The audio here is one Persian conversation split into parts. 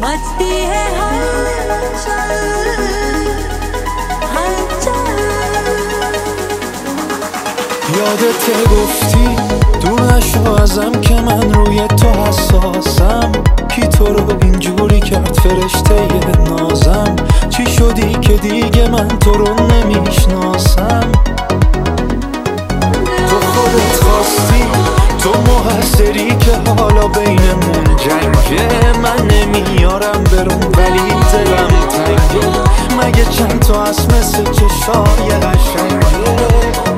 मचती है हलचल हलचल یادت گفتی دونشو ازم که من روی تو حساسم کی تو رو اینجوری کرد فرشته نازم چی شدی که دیگه من تو رو نمیشناسم تو خودت خواستی تو مقصری که حالا بینمون جنگه من نمیارم برون ولی دلم تنگه مگه چند تا از مثل چشای قشنگه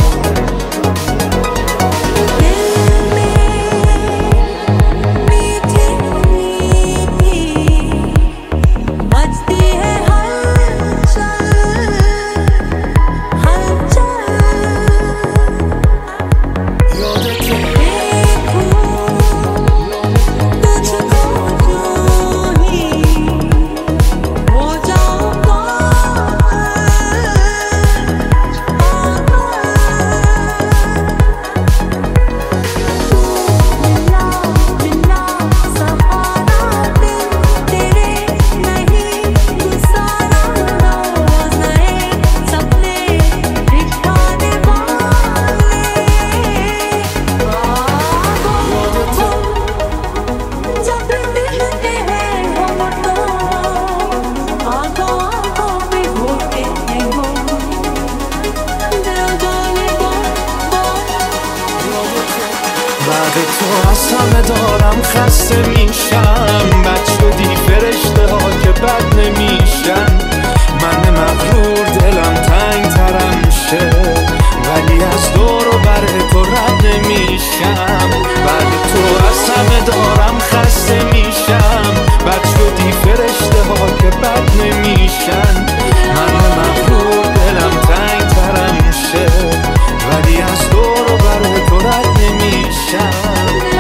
بعد تو از همه دارم خسته میشم بد شدی فرشته ها که بد نمیشن من مغرور دلم تنگ ترم شه ولی از دور و بر تو رد نمیشم بعد تو از همه دارم خسته میشم بد شدی فرشته ها که بد نمیشن من مغرور دلم تنگ ترم شه ولی از دور و بر تو رد نمیشم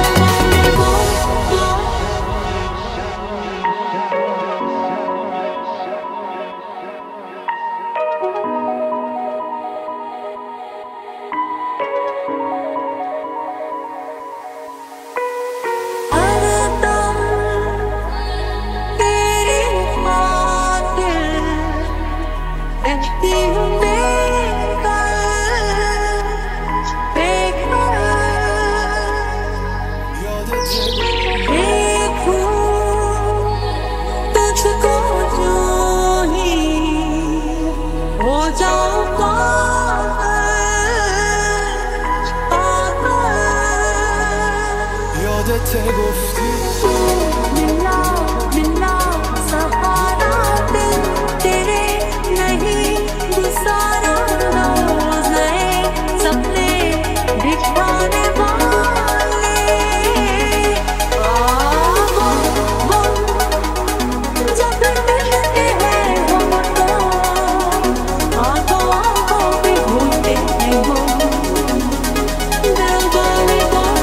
یادت گفتی मिला मिला सहारा दिल तेरे नहीं गुजारा रोज नए सपने दिखाने वाले जब मिलते हैं हम तो आंखों आंखों पे होते हैं वो दिल बोले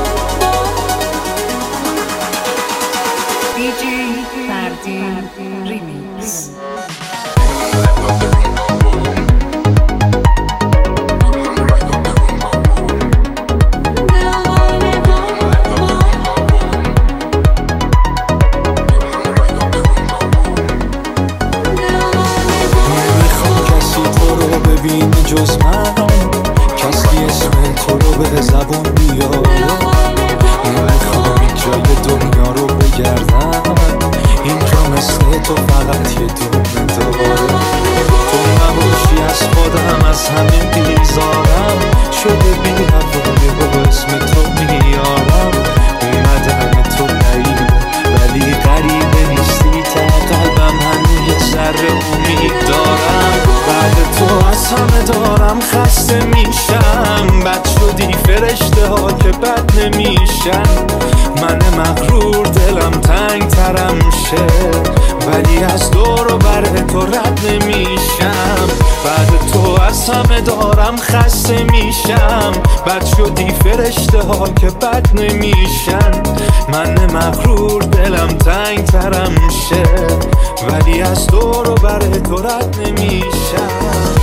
DJ Fardin Remix. نمیخوام کسی تو رو ببینه جز من کسی اسم تو رو به زبون بیاره نمیخوام این جای دنیا رو بگردم اینجا مثل تو فقط یه دونه داره تو نباشی از خودم از همه بیزارم شده بی هوای با اسم تو میارم اومدن تو غریبه ولی غریبه نیستی تا قلبم هنوز یه ذره امید دارم بعد تو از همه دارم خسته میشم بد شدی فرشته ها که بد نمیشن من مغرور دلم تنگ ترم شه ولی از دور و بر تو رد نمیشم بعد تو از همه دارم خسته میشم بد شدی فرشته ها که بد نمیشن من مغرور دلم تنگ ترم شه ولی از دور و بر تو رد نمیشم